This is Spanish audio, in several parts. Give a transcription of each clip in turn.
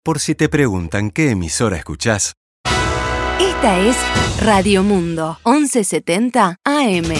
Por si te preguntan qué emisora escuchás. Esta es Radio Mundo, 1170 AM.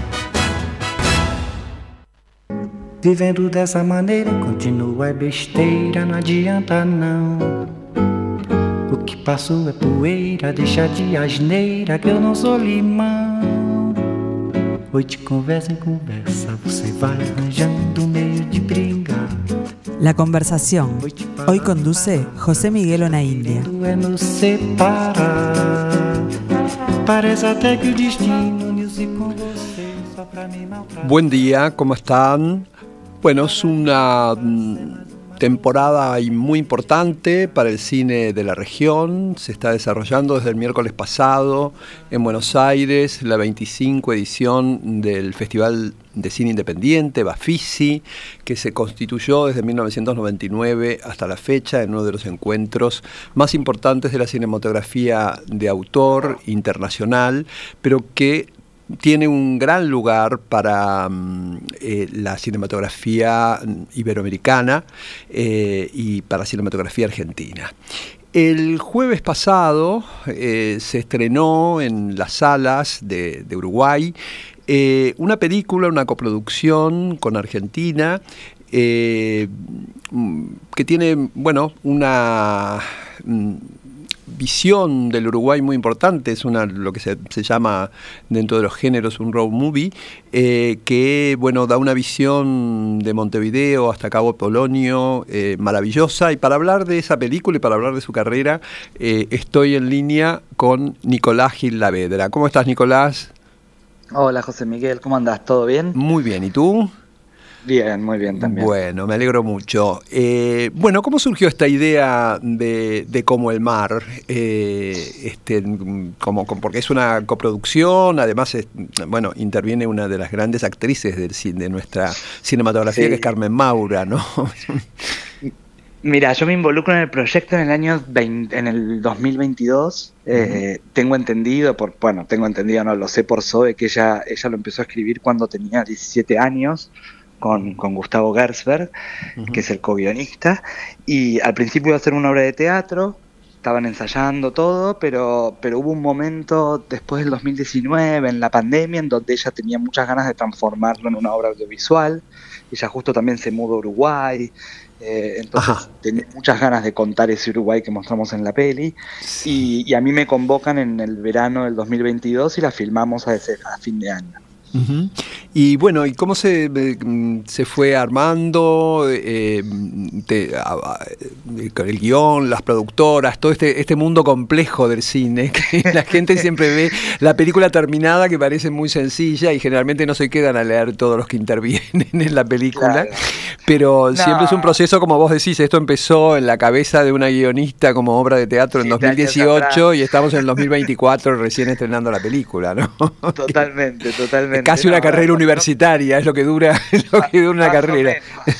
Vivendo dessa maneira, continua é besteira, não adianta não. O que passou é poeira, deixa de asneira que eu não sou limão. Hoje de conversa em conversa, você vai arranjando meio de brigar. La conversación. Hoy conduce José Miguel Onaindia. É nos separar. Parece até que o destino uniu-se com você só pra me maltratar. Buen día, ¿cómo están? Bueno, es una temporada muy importante para el cine de la región. Se está desarrollando desde el miércoles pasado en Buenos Aires la 25 edición del Festival de Cine Independiente, Bafisi, que se constituyó desde 1999 hasta la fecha en uno de los encuentros más importantes de la cinematografía de autor internacional, pero que tiene un gran lugar para la cinematografía iberoamericana y para la cinematografía argentina. El jueves pasado se estrenó en las salas de Uruguay una película, una coproducción con Argentina que tiene, bueno, una visión del Uruguay muy importante. Es lo que se llama dentro de los géneros un road movie, que bueno, da una visión de Montevideo hasta Cabo Polonio maravillosa. Y para hablar de esa película y para hablar de su carrera, estoy en línea con Nicolás Gil Lavedra. ¿Cómo estás, Nicolás? Hola, José Miguel, ¿cómo andás? ¿Todo bien? Muy bien, ¿y tú? Bien, muy bien también. Bueno, me alegro mucho. Bueno, ¿cómo surgió esta idea de Como el Mar? Porque es una coproducción, además, bueno, interviene una de las grandes actrices de nuestra cinematografía, sí, que es Carmen Maura, ¿no? Mira, yo me involucro en el proyecto en el 2022. Tengo entendido, no lo sé por Zoe, que ella lo empezó a escribir cuando tenía 17 años. Con Gustavo Gersberg, que es el co-guionista, y al principio iba a hacer una obra de teatro, estaban ensayando todo, pero hubo un momento después del 2019, en la pandemia, en donde ella tenía muchas ganas de transformarlo en una obra audiovisual. Ella justo también se mudó a Uruguay, entonces tenía muchas ganas de contar ese Uruguay que mostramos en la peli, sí. Y a mí me convocan en el verano del 2022 y la filmamos a fin de año. Uh-huh. Y bueno, ¿y cómo se fue armando el guión, las productoras, todo este mundo complejo del cine? Que la gente siempre ve la película terminada, que parece muy sencilla, y generalmente no se quedan a leer todos los que intervienen en la película. Claro. Pero siempre es un proceso, como vos decís, esto empezó en la cabeza de una guionista como obra de teatro en 2018 y estamos en el 2024 recién estrenando la película, ¿no? Totalmente. Casi una carrera universitaria, es lo que dura una carrera.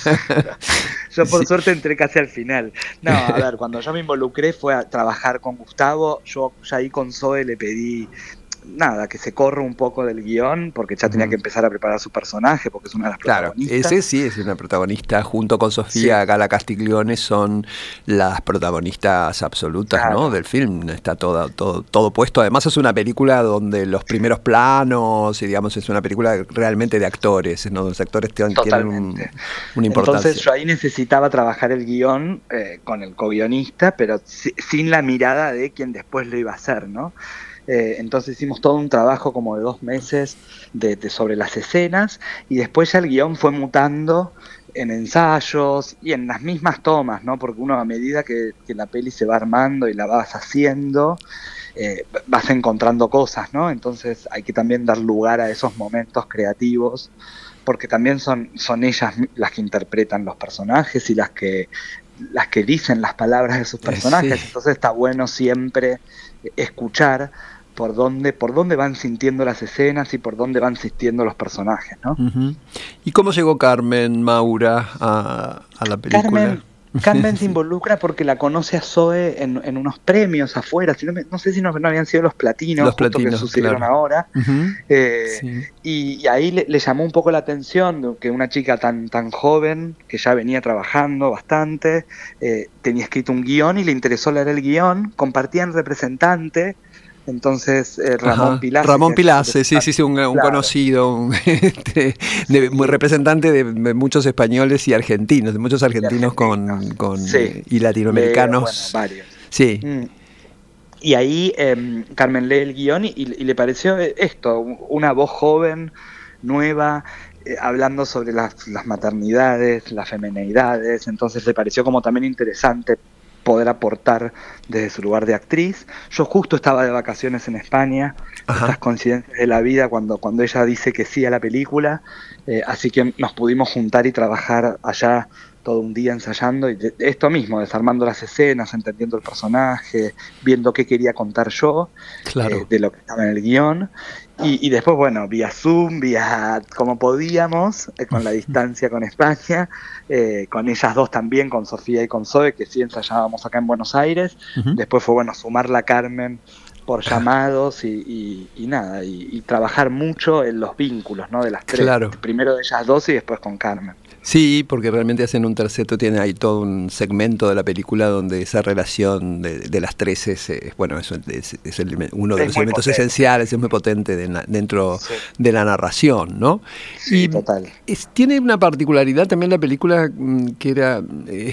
Yo por suerte entré casi al final. No, a ver, cuando yo me involucré fue a trabajar con Gustavo. Yo ya ahí con Zoe le pedí que se corra un poco del guión, porque ya tenía que empezar a preparar su personaje, porque es una de las protagonistas. Claro, ese sí es una protagonista, junto con Sofía Gala Castiglione, son las protagonistas absolutas, claro, ¿no? Del film. Está todo puesto. Además es una película donde los primeros planos, y digamos, es una película realmente de actores, ¿no? Los actores tienen una importancia. Entonces yo ahí necesitaba trabajar el guión con el co-guionista, pero sin la mirada de quien después lo iba a hacer, ¿no? Entonces hicimos todo un trabajo como de 2 meses sobre las escenas, y después ya el guión fue mutando en ensayos y en las mismas tomas, ¿no? Porque uno, a medida que la peli se va armando y la vas haciendo, vas encontrando cosas, ¿no? Entonces hay que también dar lugar a esos momentos creativos, porque también son ellas las que interpretan los personajes y las que dicen las palabras de sus personajes. Sí. Entonces está bueno siempre escuchar por dónde van sintiendo las escenas y por dónde van sintiendo los personajes, ¿no? Uh-huh. ¿Y cómo llegó Carmen Maura a la película? Carmen se involucra porque la conoce a Zoe en unos premios afuera, no sé si no habían sido los platinos que sucedieron claro. ahora, Sí. y ahí le llamó un poco la atención de que una chica tan joven, que ya venía trabajando bastante, tenía escrito un guión y le interesó leer el guión, compartían representante. Entonces Ramón Pilase. Ramón Pilase, sí, un claro. Conocido, muy representante de muchos españoles y argentinos, de muchos argentinos sí. Y latinoamericanos. Bueno, varios. Sí. Y ahí Carmen lee el guión y le pareció esto, una voz joven, nueva, hablando sobre las maternidades, las femineidades, entonces le pareció como también interesante poder aportar desde su lugar de actriz. Yo justo estaba de vacaciones en España, estas coincidencias de la vida cuando ella dice que sí a la película, así que nos pudimos juntar y trabajar allá todo un día ensayando, y esto mismo, desarmando las escenas, entendiendo el personaje, viendo qué quería contar yo, claro. De lo que estaba en el guión, y después, bueno, vía Zoom, vía como podíamos, con la distancia con España, con ellas dos también, con Sofía y con Zoe, que sí ensayábamos acá en Buenos Aires. Después fue, bueno, sumarla a Carmen por llamados y nada, y trabajar mucho en los vínculos, ¿no? De las tres, claro. Primero de ellas dos y después con Carmen. Sí, porque realmente hacen un terceto, tiene ahí todo un segmento de la película donde esa relación de las tres es uno de los elementos esenciales, es muy potente dentro de la narración, ¿no? Sí, y total. Tiene una particularidad también la película que era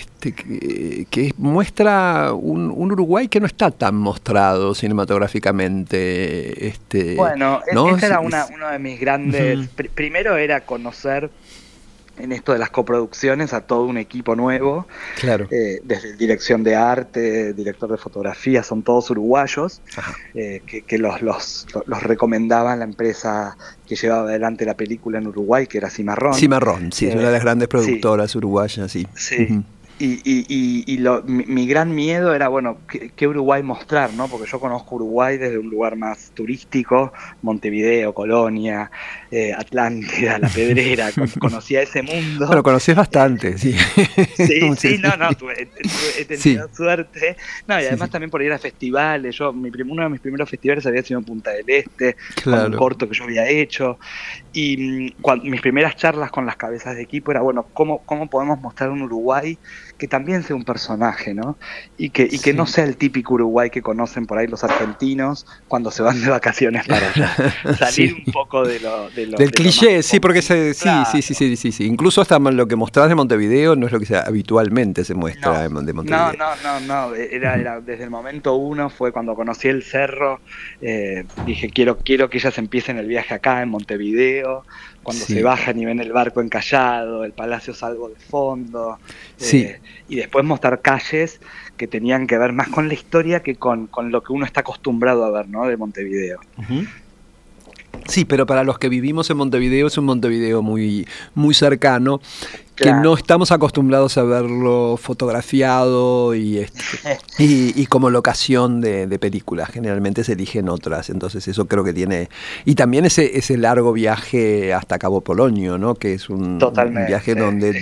que muestra un Uruguay que no está tan mostrado cinematográficamente. Bueno, ¿no? Ese era uno de mis grandes... Primero era conocer en esto de las coproducciones a todo un equipo nuevo, claro. Desde dirección de arte, director de fotografía, son todos uruguayos, que los recomendaban la empresa que llevaba adelante la película en Uruguay, que era Cimarrón. Cimarrón, sí, es una de las grandes productoras uruguayas, sí. Sí. Mi gran miedo era, bueno, ¿qué Uruguay mostrar, no? Porque yo conozco Uruguay desde un lugar más turístico, Montevideo, Colonia, Atlántida, La Pedrera, conocía ese mundo. Bueno, conocés bastante, sí. Sí, he tenido suerte. No, y además también por ir a festivales. Uno de mis primeros festivales había sido en Punta del Este, claro. con un corto que yo había hecho. Y mis primeras charlas con las cabezas de equipo era, bueno, ¿cómo podemos mostrar un Uruguay que también sea un personaje, ¿no? Y que no sea el típico Uruguay que conocen por ahí los argentinos cuando se van de vacaciones para allá. Salir un poco del cliché, sí, porque claro. Sí. Incluso hasta lo que mostrás de Montevideo no es lo que habitualmente se muestra de Montevideo. No. Era desde el momento uno, fue cuando conocí el cerro, dije, quiero que ellas empiecen el viaje acá en Montevideo, cuando se bajan y ven el barco encallado, el Palacio Salvo de fondo, y después mostrar calles que tenían que ver más con la historia que con lo que uno está acostumbrado a ver, ¿no? De Montevideo. Sí, pero para los que vivimos en Montevideo es un Montevideo muy, muy cercano, claro. que no estamos acostumbrados a verlo fotografiado y como locación de películas. Generalmente se eligen otras, entonces eso creo que tiene... Y también ese largo viaje hasta Cabo Polonio, ¿no? Que es un viaje donde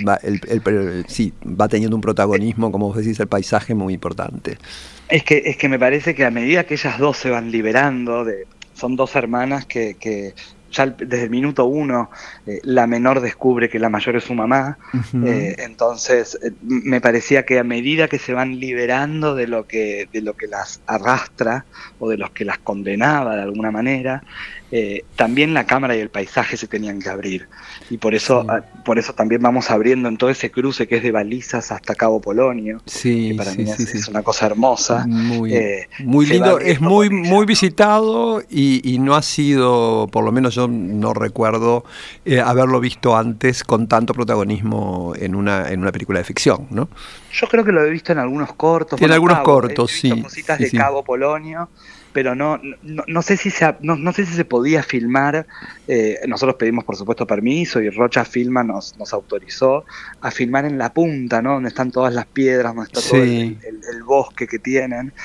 va teniendo un protagonismo, como vos decís, el paisaje muy importante. Es que me parece que a medida que ellas dos se van liberando son dos hermanas que ya desde el minuto uno la menor descubre que la mayor es su mamá. Entonces me parecía que a medida que se van liberando de lo que las arrastra o de los que las condenaba de alguna manera, también la cámara y el paisaje se tenían que abrir, y por eso también vamos abriendo en todo ese cruce que es de Balizas hasta Cabo Polonio, que para mí es una cosa hermosa, muy lindo, es muy visitado y no ha sido, por lo menos yo no recuerdo haberlo visto antes con tanto protagonismo en una película de ficción, ¿no? Yo creo que lo he visto en algunos cortos. En algunos cortos, cositas de Cabo Polonio, pero no sé si se podía filmar. Nosotros pedimos por supuesto permiso y Rocha Filma nos autorizó a filmar en la punta, ¿no? Donde están todas las piedras, donde está todo el bosque que tienen.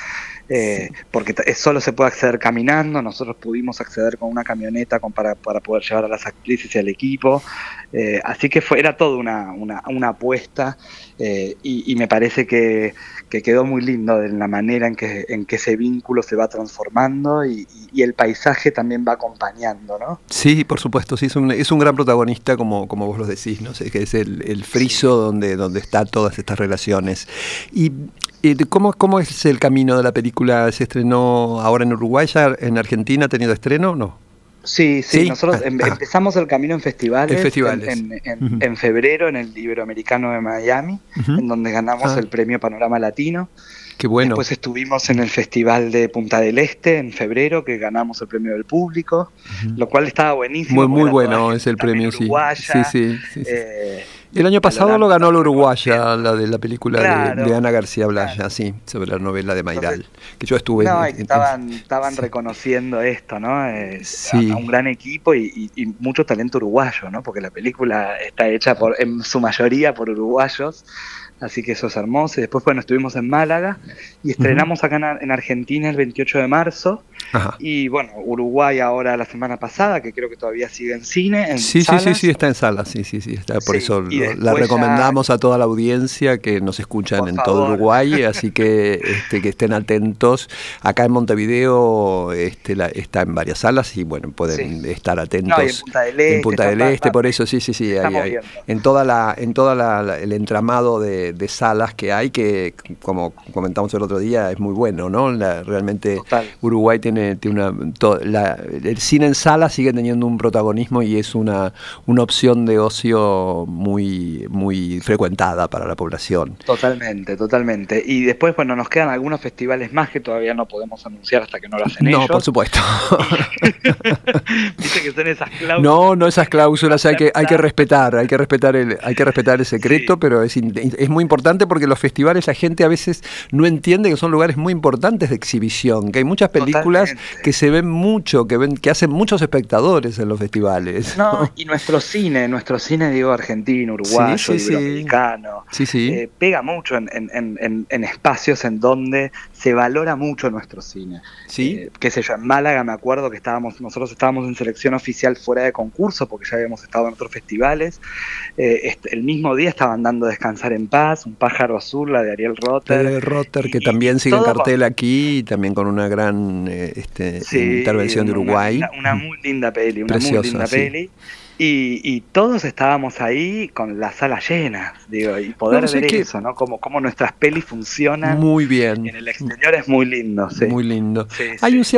porque solo se puede acceder caminando. Nosotros pudimos acceder con una camioneta para poder llevar a las actrices y al equipo, así que era todo una apuesta, y me parece que quedó muy lindo en la manera en que ese vínculo se va transformando y el paisaje también va acompañando, ¿no? Sí, por supuesto, sí, es un gran protagonista, como vos lo decís, ¿no? Sé que es el friso donde están todas estas relaciones. Y ¿cómo es el camino de la película? ¿Se estrenó ahora en Uruguay? ¿Ya en Argentina ha tenido estreno o no? Sí, nosotros empezamos el camino en festivales. En febrero en el Iberoamericano de Miami, en donde ganamos el premio Panorama Latino. Qué bueno. Después estuvimos en el Festival de Punta del Este en febrero, que ganamos el premio del público, lo cual estaba buenísimo. Muy bueno es el premio, sí. Sí. El año pasado lo ganó la uruguaya, la de la película de Ana García Blaya, sí, sobre la novela de Mayral. Entonces, que yo estuve estaban reconociendo esto, ¿no? A un gran equipo y mucho talento uruguayo, ¿no? Porque la película está hecha en su mayoría por uruguayos. Así que eso es hermoso. Y después, estuvimos en Málaga y estrenamos acá en Argentina el 28 de marzo. Ajá. Y Uruguay ahora la semana pasada, que creo que todavía sigue en cine, salas. Sí, está en salas, sí, está. Por eso la recomendamos a toda la audiencia que nos escuchan en todo Uruguay, así que estén atentos. Acá en Montevideo está en varias salas y pueden estar atentos. En Punta del Este, por eso sí. Hay, en toda el entramado de salas que hay, que como comentamos el otro día, es muy bueno, ¿no? Realmente Uruguay tiene el cine en sala sigue teniendo un protagonismo y es una opción de ocio muy, muy frecuentada para la población. Totalmente. Y después, nos quedan algunos festivales más que todavía no podemos anunciar hasta que no lo hacen ellos. No, por supuesto. Dice que son esas cláusulas. No esas cláusulas hay que respetar el secreto, pero es muy importante porque los festivales la gente a veces no entiende que son lugares muy importantes de exhibición, que hay muchas películas que se ven mucho, que hacen muchos espectadores en los festivales. Y nuestro cine digo, argentino, uruguayo, iberoamericano, pega mucho en espacios en donde se valora mucho nuestro cine. Qué sé yo, en Málaga me acuerdo que nosotros estábamos en selección oficial fuera de concurso porque ya habíamos estado en otros festivales. El mismo día estaban dando Descansar en Paz, Un pájaro azul, la de Ariel Rotter. Que también sigue en cartel aquí, también con una gran intervención de Uruguay. Una muy linda peli, peli. Y todos estábamos ahí con las salas llenas, digo, y poder ver eso, ¿no? Como nuestras pelis funcionan muy bien en el exterior es muy lindo, sí. Muy lindo. Hay un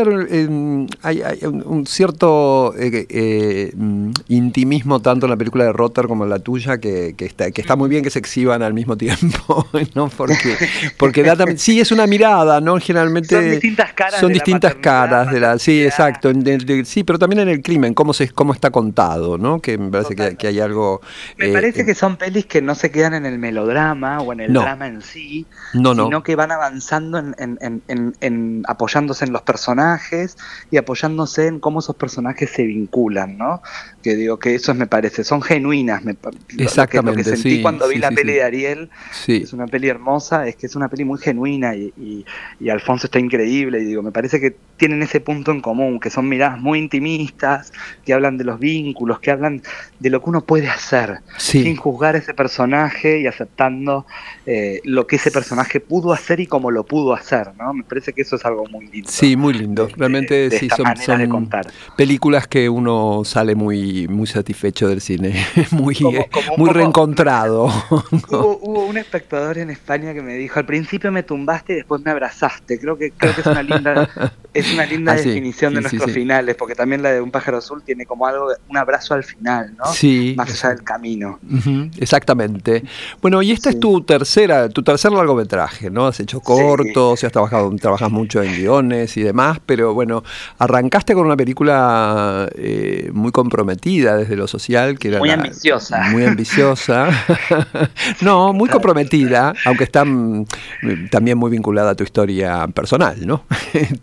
cierto intimismo tanto en la película de Rotter como en la tuya que está muy bien que se exhiban al mismo tiempo, ¿no? Porque da también, es una mirada, ¿no? Generalmente son distintas caras de la exacto, pero también en el crimen, cómo está contado, ¿no? Que me parece que hay algo... Me parece que son pelis que no se quedan en el melodrama o en el drama en sí, sino que van avanzando en apoyándose en los personajes y apoyándose en cómo esos personajes se vinculan, ¿no? Que digo que eso me parece, son genuinas. Exactamente, lo que sentí cuando vi la peli de Ariel, es una peli hermosa, es que es una peli muy genuina y Alfonso está increíble, y digo, me parece que tienen ese punto en común, que son miradas muy intimistas, que hablan de los vínculos, que hablan de lo que uno puede hacer, sin juzgar a ese personaje y aceptando lo que ese personaje pudo hacer y cómo lo pudo hacer, ¿no? Me parece que eso es algo muy lindo. Sí, muy lindo. Realmente son de contar. Películas que uno sale muy, muy satisfecho del cine, muy reencontrado. Hubo un espectador en España que me dijo, al principio me tumbaste y después me abrazaste. Creo que es una linda definición de nuestros finales, porque también la de Un pájaro azul tiene como algo, un abrazo al final, ¿no? Más allá del camino. Exactamente. Bueno, y esta es tu tercer largometraje, ¿no? Has hecho cortos, trabajas mucho en guiones y demás, pero bueno, arrancaste con una película muy comprometida desde lo social, que era muy ambiciosa. Muy ambiciosa. No, muy comprometida, aunque está también muy vinculada a tu historia personal, ¿no?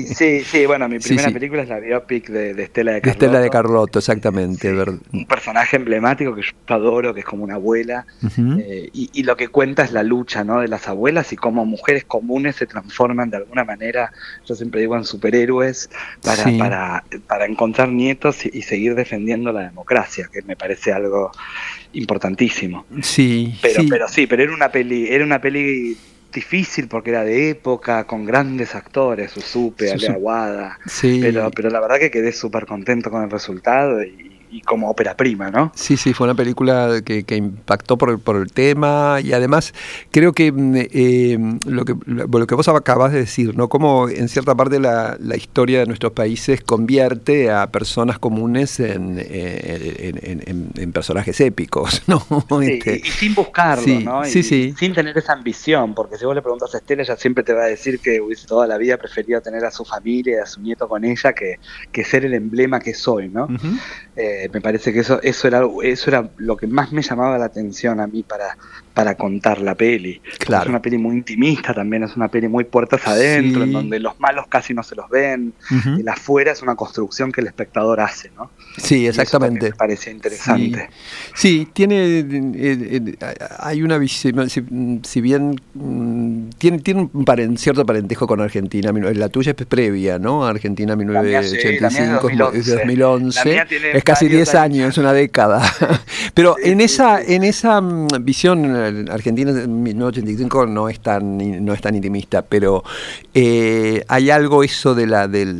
Sí, bueno, mi primera Sí. película es la biopic de Estela de De Carlotto. Estela de Carlotto, exactamente. Un personaje emblemático que yo adoro, que es como una abuela, Ujú. y lo que cuenta es la lucha, ¿no?, de las abuelas y cómo mujeres comunes se transforman de alguna manera, yo siempre digo, en superhéroes Sí. para encontrar nietos y seguir defendiendo la democracia, que me parece algo importantísimo. Sí, Pero, sí. pero era una peli difícil porque era de época, con grandes actores, Susupe, Ale Aguada, Sí. pero la verdad que quedé súper contento con el resultado y como ópera prima, ¿no? Sí, fue una película que impactó por el tema y además creo que lo que vos acabas de decir, ¿no? Como en cierta parte la historia de nuestros países convierte a personas comunes en personajes épicos, ¿no? Sí, y sin buscarlo, sí, ¿no? Sí, y sí. sin tener esa ambición, porque si vos le preguntas a Estela, ella siempre te va a decir que hubiese toda la vida preferido tener a su familia y a su nieto con ella que ser el emblema que soy, ¿no? Uh-huh. Me parece que eso era lo que más me llamaba la atención a mí para contar la peli. Claro. Es una peli muy intimista también, es una peli muy puertas adentro, en donde los malos casi no se los ven, Uh-huh. el afuera es una construcción que el espectador hace, ¿no? Sí, exactamente. Y eso me parecía interesante. Sí, tiene hay una visión, si bien tiene un cierto parentesco con Argentina. La tuya es previa, ¿no? Argentina 1985 es de 2011. Es casi 10 años, una década. Pero sí, en esa visión, Argentina 1985 no es tan intimista, pero hay algo eso de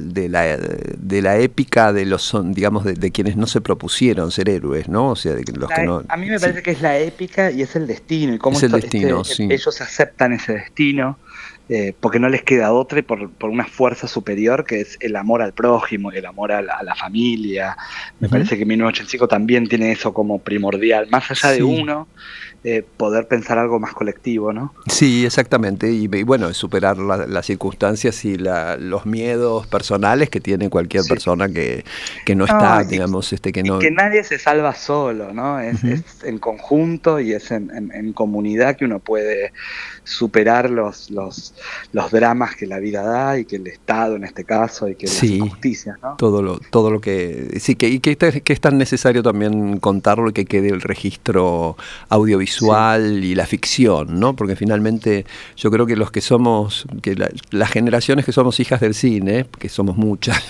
la épica de los, digamos, de quienes no se propusieron ser héroes, ¿no? O sea, de los que no. A mí me parece que es la épica y es el destino, y cómo ellos aceptan ese destino. Porque no les queda otra y por una fuerza superior que es el amor al prójimo, el amor a la familia. Me parece que 1985 también tiene eso como primordial, más allá de uno, poder pensar algo más colectivo, ¿no? Sí, exactamente, y bueno, superar las circunstancias y los miedos personales que tiene cualquier persona que no está, digamos, que no... que nadie se salva solo, ¿no? Es en conjunto y es en comunidad que uno puede superar los dramas que la vida da y que el Estado en este caso y que las injusticias, ¿no? Todo lo que sí, que es tan necesario también contarlo y que quede el registro audiovisual y la ficción, ¿no? Porque finalmente yo creo que los que somos, que las generaciones que somos hijas del cine, que somos muchas,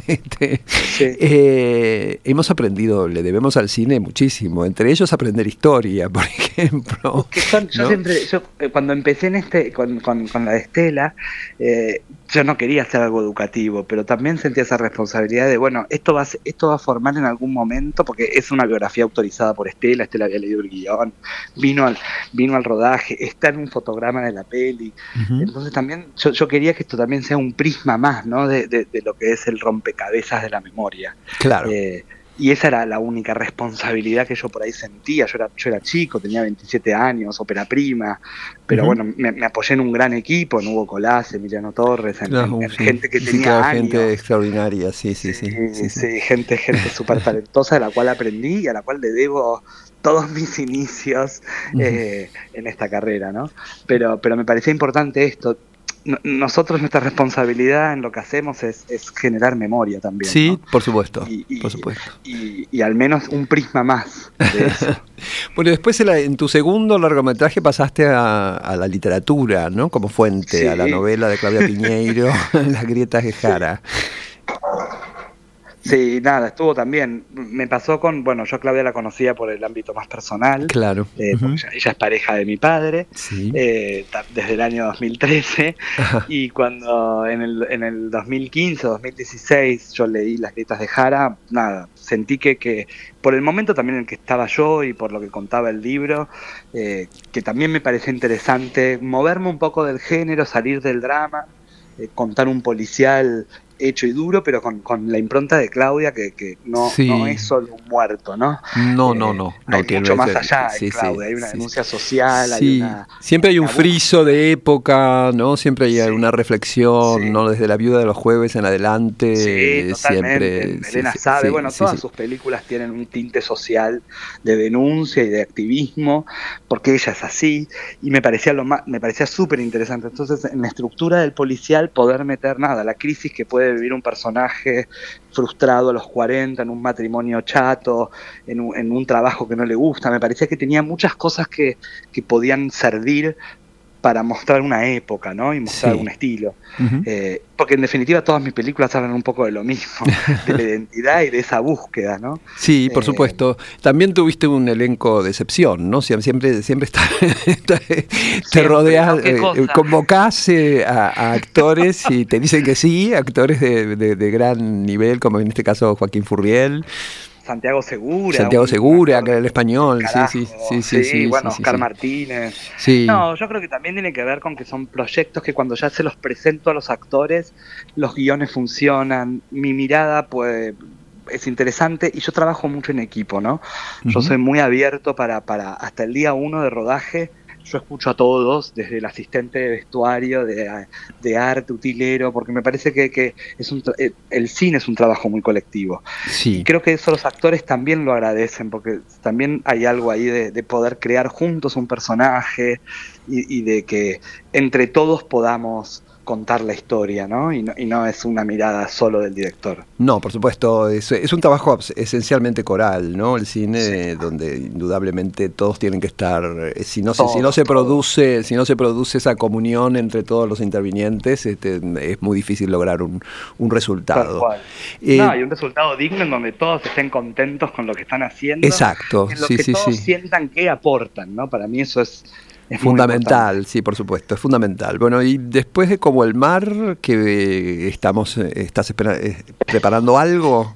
hemos aprendido, le debemos al cine muchísimo, entre ellos aprender historia, por ejemplo. Yo cuando empecé en con la de Estela, yo no quería hacer algo educativo, pero también sentía esa responsabilidad de, bueno, esto va a formar en algún momento, porque es una biografía autorizada por Estela había leído el guión, vino al rodaje, está en un fotograma de la peli, entonces también yo quería que esto también sea un prisma más, ¿no? de lo que es el rompecabezas de la memoria. Claro. Y esa era la única responsabilidad que yo por ahí sentía. Yo era chico, tenía 27 años, ópera prima, pero bueno, me apoyé en un gran equipo, en Hugo Colás, Emiliano Torres, en gente que tenía años. Gente extraordinaria, sí. Gente súper talentosa de la cual aprendí y a la cual le debo todos mis inicios en esta carrera, ¿no? Pero me parecía importante esto. Nosotros, nuestra responsabilidad en lo que hacemos es generar memoria también. Sí, ¿no? por supuesto. Y al menos un prisma más de eso. Bueno, después en tu segundo largometraje pasaste a la literatura, ¿no? Como fuente, a la novela de Claudia Piñeiro, Las grietas de Jara. Sí, nada, estuvo también. Me pasó yo a Claudia la conocía por el ámbito más personal. Claro. Porque ella es pareja de mi padre, desde el año 2013. Ajá. Y cuando en el 2015, 2016 yo leí Las grietas de Jara, nada, sentí que por el momento también en el que estaba yo y por lo que contaba el libro, que también me parecía interesante moverme un poco del género, salir del drama, contar un policial hecho y duro, pero con la impronta de Claudia, que no es solo un muerto, ¿no? No. Hay tiene mucho más allá de Claudia, hay una denuncia social, hay siempre hay un friso de época, ¿no? Siempre hay una reflexión, ¿no? Desde La viuda de los jueves en adelante. Sí, totalmente. Siempre. Elena sabe, todas sus películas tienen un tinte social de denuncia y de activismo, porque ella es así, y me parecía súper interesante. Entonces, en la estructura del policial, poder meter la crisis que puede vivir un personaje frustrado a los 40, en un matrimonio chato, en un trabajo que no le gusta, me parecía que tenía muchas cosas que podían servir para mostrar una época, ¿no? Y mostrar un estilo. Uh-huh. Porque en definitiva todas mis películas hablan un poco de lo mismo, de la identidad y de esa búsqueda, ¿no? Sí, por supuesto. También tuviste un elenco de excepción, ¿no? Siempre te rodeas, convocás a actores y te dicen que sí, actores de gran nivel, como en este caso Joaquín Furriel. Santiago Segura, que era el español, carajo, sí, Oscar Martínez. Sí. No, yo creo que también tiene que ver con que son proyectos que cuando ya se los presento a los actores, los guiones funcionan, mi mirada es interesante y yo trabajo mucho en equipo, ¿no? Uh-huh. Yo soy muy abierto para hasta el día 1 de rodaje. Yo escucho a todos, desde el asistente de vestuario, de arte, utilero, porque me parece que el cine es un trabajo muy colectivo. Sí. Y creo que eso los actores también lo agradecen, porque también hay algo ahí de poder crear juntos un personaje y de que entre todos podamos contar la historia, ¿no? Y no es una mirada solo del director. No, por supuesto, es un trabajo esencialmente coral, ¿no? El cine, donde indudablemente todos tienen que estar, si no se produce esa comunión entre todos los intervinientes, es muy difícil lograr un resultado. Tal cual. Hay un resultado digno en donde todos estén contentos con lo que están haciendo. Exacto, en lo que todos sientan que aportan, ¿no? Para mí eso es fundamental, sí, por supuesto, es fundamental. Bueno, y después de Como el mar, que ¿estás preparando algo?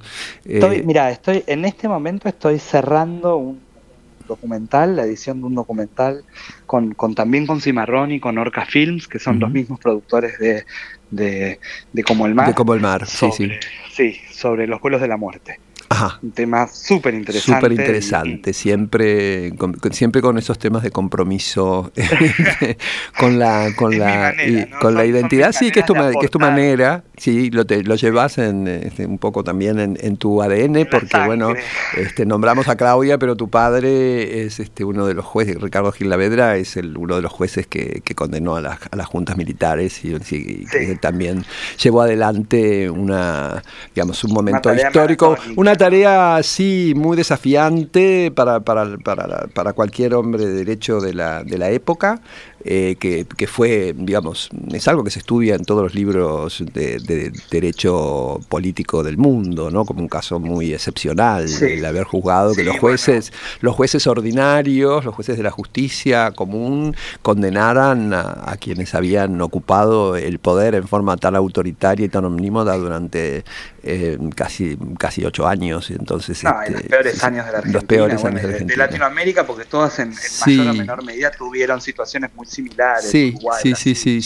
En este momento estoy cerrando un documental, la edición de un documental también con Cimarrón y con Orca Films, que son los mismos productores de Como el mar. De Como el mar, sí, sobre los vuelos de la muerte. Ajá. Un tema súper interesante. Siempre con esos temas de compromiso con la identidad, sí, que es tu manera, sí, lo llevas un poco también en tu ADN, porque nombramos a Claudia, pero tu padre es uno de los jueces, Ricardo Gil Lavedra es uno de los jueces que condenó a las juntas militares y que también llevó adelante un momento histórico, una tarea sí muy desafiante para cualquier hombre de derecho de la época, que fue, es algo que se estudia en todos los libros de derecho político del mundo, ¿no? Como un caso muy excepcional, el haber juzgado que los jueces ordinarios, los jueces de la justicia común, condenaran a quienes habían ocupado el poder en forma tan autoritaria y tan omnímoda durante casi 8 años. Entonces, los peores años de la Argentina, los peores años de la Argentina. De Latinoamérica, porque todas en mayor o menor medida tuvieron situaciones muy similares. Sí.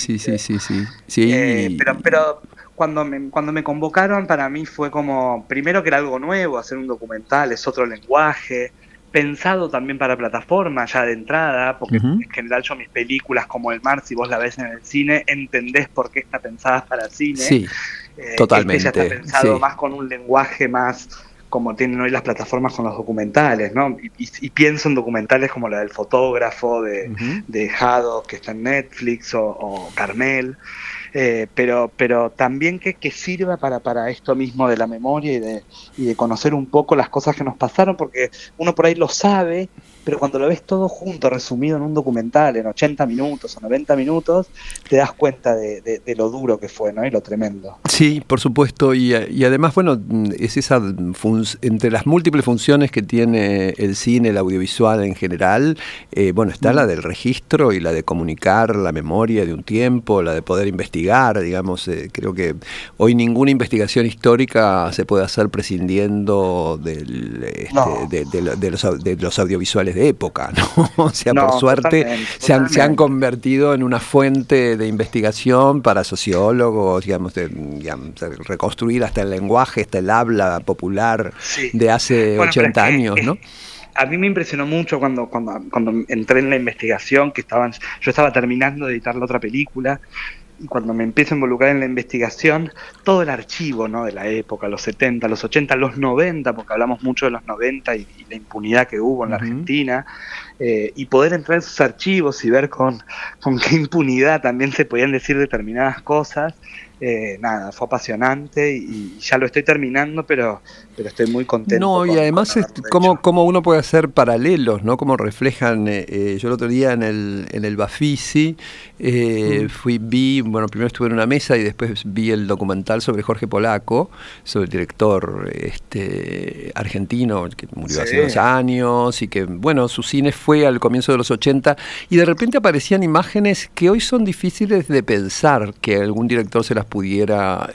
Pero cuando me convocaron, para mí fue como, primero que era algo nuevo, hacer un documental, es otro lenguaje, pensado también para plataforma ya de entrada, porque en general yo mis películas Como el mar, si vos la ves en el cine, entendés por qué está pensada para cine. Sí, totalmente. Ya está pensado más con un lenguaje más como tienen hoy las plataformas con los documentales, ¿no? Y pienso en documentales como la del fotógrafo de Jado, que está en Netflix, o Carmel, pero también que sirva para esto mismo de la memoria y de conocer un poco las cosas que nos pasaron, porque uno por ahí lo sabe, pero cuando lo ves todo junto, resumido en un documental, en 80 minutos o 90 minutos, te das cuenta de lo duro que fue, ¿no? Y lo tremendo. Sí, por supuesto, y además, es esa entre las múltiples funciones que tiene el cine, el audiovisual en general, está la del registro y la de comunicar la memoria de un tiempo, la de poder investigar investigar, digamos, creo que hoy ninguna investigación histórica se puede hacer prescindiendo de los audiovisuales de época, ¿no? O sea, por suerte se han convertido en una fuente de investigación para sociólogos, digamos, reconstruir hasta el lenguaje, hasta el habla popular de hace 80 años, ¿no? A mí me impresionó mucho cuando entré en la investigación, yo estaba terminando de editar la otra película, y cuando me empiezo a involucrar en la investigación, todo el archivo, ¿no?, de la época, los 70, los 80, los 90, porque hablamos mucho de los 90 y la impunidad que hubo en la Argentina, y poder entrar en esos archivos y ver con qué impunidad también se podían decir determinadas cosas. Nada, fue apasionante y ya lo estoy terminando, pero estoy muy contento. No, y además cómo uno puede hacer paralelos, ¿no? Como reflejan, yo el otro día en el Bafisi primero estuve en una mesa y después vi el documental sobre Jorge Polaco, sobre el director argentino que murió hace 2 años y que, bueno, su cine fue al comienzo de los 80 y de repente aparecían imágenes que hoy son difíciles de pensar que algún director se las pudiera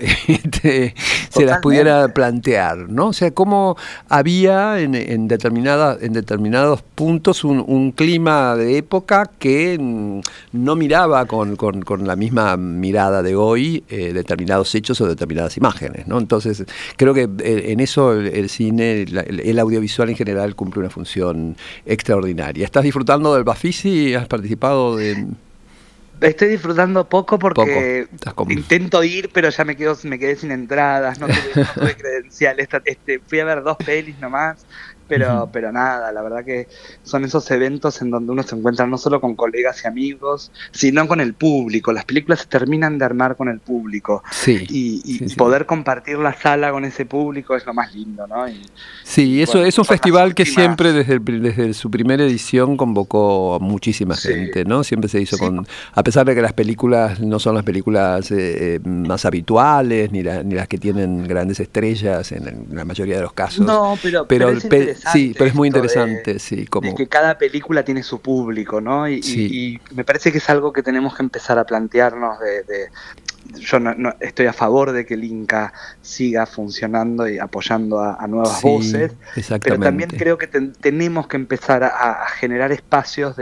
plantear, ¿no? O sea, cómo había en determinados puntos un clima de época que no miraba con la misma mirada de hoy determinados hechos o determinadas imágenes, ¿no? Entonces, creo que en eso el cine, el audiovisual en general cumple una función extraordinaria. ¿Estás disfrutando del Bafisi? ¿Has participado de...? Estoy disfrutando poco porque intento ir, pero ya me quedé sin entradas, no tuve credenciales. Fui a ver 2 pelis nomás, pero nada, la verdad que son esos eventos en donde uno se encuentra no solo con colegas y amigos, sino con el público. Las películas se terminan de armar con el público. Y poder compartir la sala con ese público es lo más lindo, ¿no? Es un festival que siempre desde su primera edición convocó a muchísima gente, ¿no? Siempre se hizo a pesar de que las películas no son las películas más habituales, ni las que tienen grandes estrellas en la mayoría de los casos. No, pero es muy interesante, de que cada película tiene su público, ¿no? Y me parece que es algo que tenemos que empezar a plantearnos yo no estoy a favor de que el Inca siga funcionando y apoyando a nuevas voces, pero también creo que tenemos que empezar a generar espacios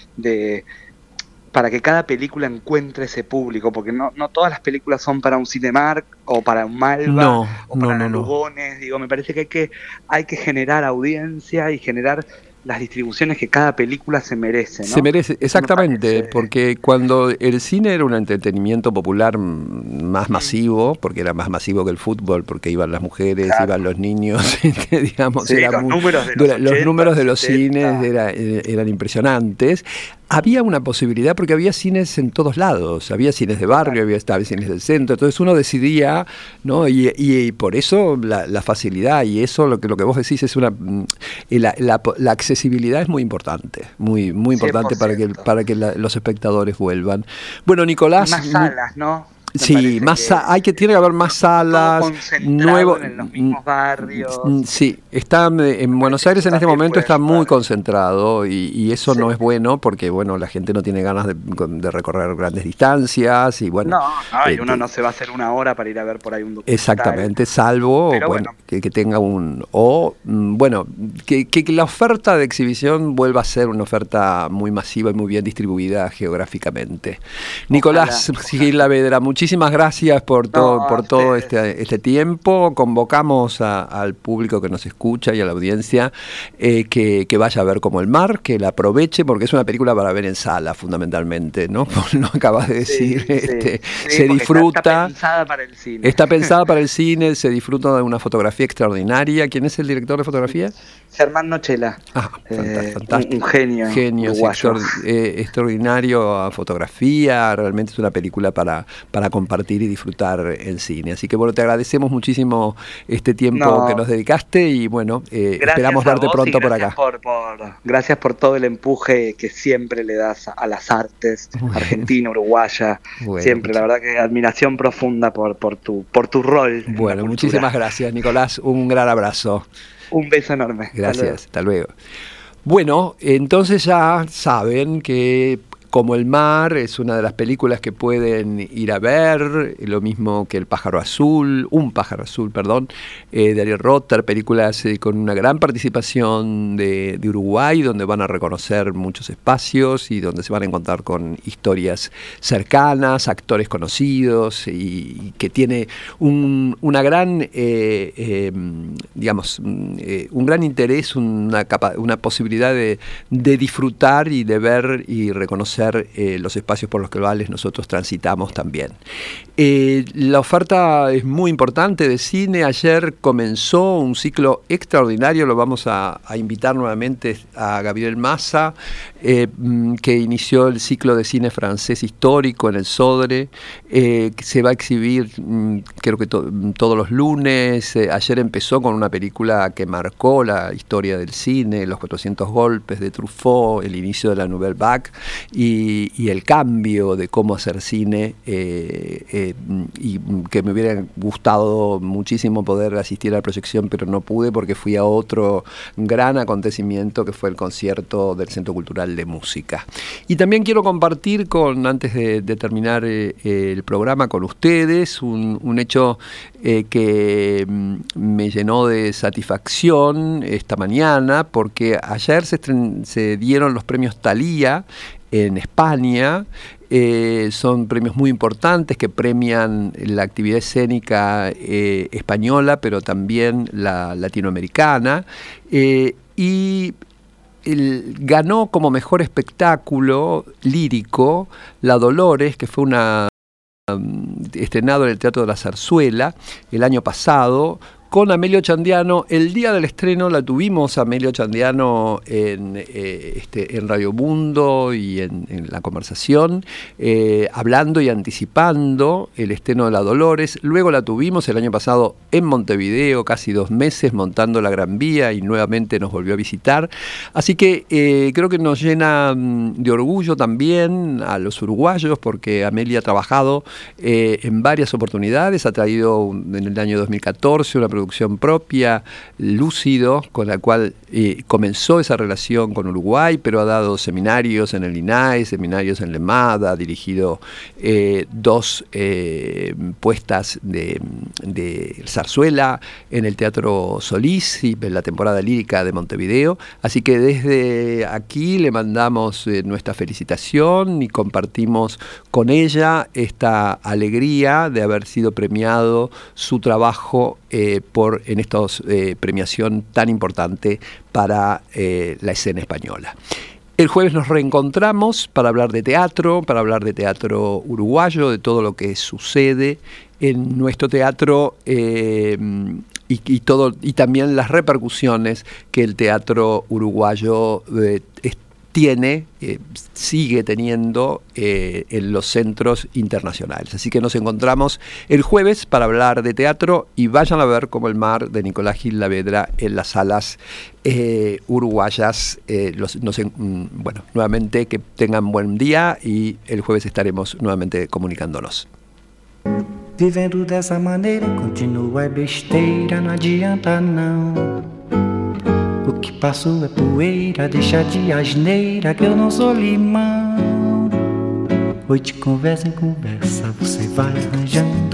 para que cada película encuentre ese público, porque no todas las películas son para un Cinemark o para un Malva o para Lugones. Digo, me parece que hay que generar audiencia y generar las distribuciones que cada película se merece, ¿no? Se merece, exactamente, porque cuando el cine era un entretenimiento popular más masivo, porque era más masivo que el fútbol, porque iban las mujeres, iban los niños, digamos, los números de los cines eran impresionantes. Había una posibilidad porque había cines en todos lados, había cines de barrio, había cines del centro, entonces uno decidía, ¿no? Y por eso la facilidad y eso lo que vos decís es la accesibilidad es muy importante, muy importante 100%. para que los espectadores vuelvan. Bueno, Nicolás, más salas, ¿no? Sí, tiene que haber más salas, nuevos en los mismos barrios. Sí, en Buenos Aires en este momento está muy concentrado y eso no es bueno porque la gente no tiene ganas de recorrer grandes distancias y y uno no se va a hacer 1 hora para ir a ver por ahí un documental. Exactamente, salvo que tenga que la oferta de exhibición vuelva a ser una oferta muy masiva y muy bien distribuida geográficamente. Nicolás Gil Lavedra, muchísimas gracias por todo este tiempo. Convocamos al público que nos escucha y a la audiencia que vaya a ver Como el mar, que la aproveche, porque es una película para ver en sala, fundamentalmente, ¿no? Lo acabas de decir. Se disfruta. Está pensada para el cine. Está pensada para el cine, se disfruta de una fotografía extraordinaria. ¿Quién es el director de fotografía? Germán Nochela. Fantástico. Un genio extraordinario a fotografía. Realmente es una película para compartir y disfrutar en cine. Así que te agradecemos muchísimo este tiempo que nos dedicaste y esperamos verte pronto por acá. Gracias por todo el empuje que siempre le das a las artes argentina, uruguaya. Siempre, la verdad que admiración profunda por tu rol. Bueno, muchísimas gracias, Nicolás. Un gran abrazo. Un beso enorme. Gracias, hasta luego. Bueno, entonces ya saben que como el mar, es una de las películas que pueden ir a ver, lo mismo que Un pájaro azul, de Ariel Rotter, películas con una gran participación de Uruguay, donde van a reconocer muchos espacios y donde se van a encontrar con historias cercanas, actores conocidos, y que tiene una gran, un gran interés, una posibilidad de disfrutar y de ver y reconocer los espacios por los cuales nosotros transitamos también. La oferta es muy importante de cine. Ayer comenzó un ciclo extraordinario, lo vamos a invitar nuevamente a Gabriel Massa, que inició el ciclo de cine francés histórico en el Sodre, que se va a exhibir creo que todos los lunes. Ayer empezó con una película que marcó la historia del cine, Los 400 golpes de Truffaut, el inicio de la Nouvelle Vague y el cambio de cómo hacer cine, y que me hubiera gustado muchísimo poder asistir a la proyección, pero no pude porque fui a otro gran acontecimiento que fue el concierto del Centro Cultural de Música. Y también quiero compartir antes de terminar el programa con ustedes, un hecho que me llenó de satisfacción esta mañana, porque ayer se dieron los premios Thalía en España. Son premios muy importantes que premian la actividad escénica española, pero también la latinoamericana, y ganó como mejor espectáculo lírico La Dolores, que fue estrenado en el Teatro de la Zarzuela el año pasado, con Amelio Chandiano. El día del estreno la tuvimos a Amelio Chandiano en Radio Mundo y en la conversación, hablando y anticipando el estreno de La Dolores. Luego la tuvimos el año pasado en Montevideo, casi 2 meses, montando la Gran Vía, y nuevamente nos volvió a visitar. Así que creo que nos llena de orgullo también a los uruguayos, porque Amelia ha trabajado en varias oportunidades. Ha traído en el año 2014 una producción propia, Lúcido, con la cual comenzó esa relación con Uruguay, pero ha dado seminarios en el INAE, seminarios en LEMAD, ha dirigido 2 puestas de zarzuela en el Teatro Solís y en la temporada lírica de Montevideo. Así que desde aquí le mandamos nuestra felicitación y compartimos con ella esta alegría de haber sido premiado su trabajo en esta premiación tan importante para la escena española. El jueves nos reencontramos para hablar de teatro uruguayo, de todo lo que sucede en nuestro teatro, y también las repercusiones que el teatro uruguayo sigue teniendo en los centros internacionales. Así que nos encontramos el jueves para hablar de teatro, y vayan a ver Como el mar de Nicolás Gil Lavedra en las salas uruguayas. Nuevamente que tengan buen día, y el jueves estaremos nuevamente comunicándonos. Vivendo dessa maneira, continua é besteira, não adianta não. O que passou é poeira, deixa de asneira, que eu não sou limão. Hoje conversa em conversa, você vai arranjando